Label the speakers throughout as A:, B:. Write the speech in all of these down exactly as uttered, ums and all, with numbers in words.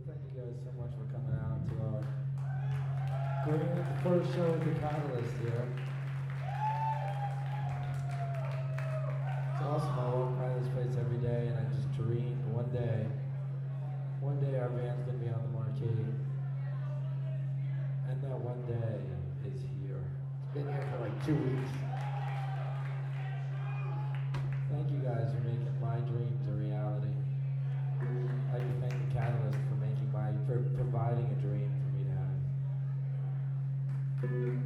A: Thank you guys so much for coming out to our grand first show at the Catalyst here. It's awesome. I walk by this place every day and I just dream one day, one day our band's gonna be on the marquee. And that one day is here. It's been here for like two weeks. Thank you guys for making my dreams a reality. I'd like to thank the Catalyst for making my, for providing a dream for me to have.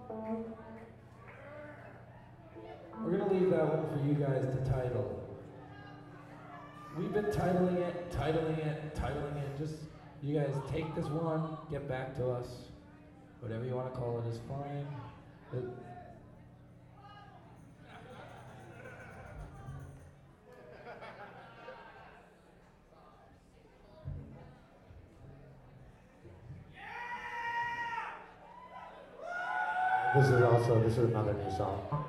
A: We're gonna leave that one for you guys to title. We've been titling it, titling it, titling it. Just, you guys take this one, get back to us. Whatever you want to call it is fine. It,
B: This is also, this is another new song.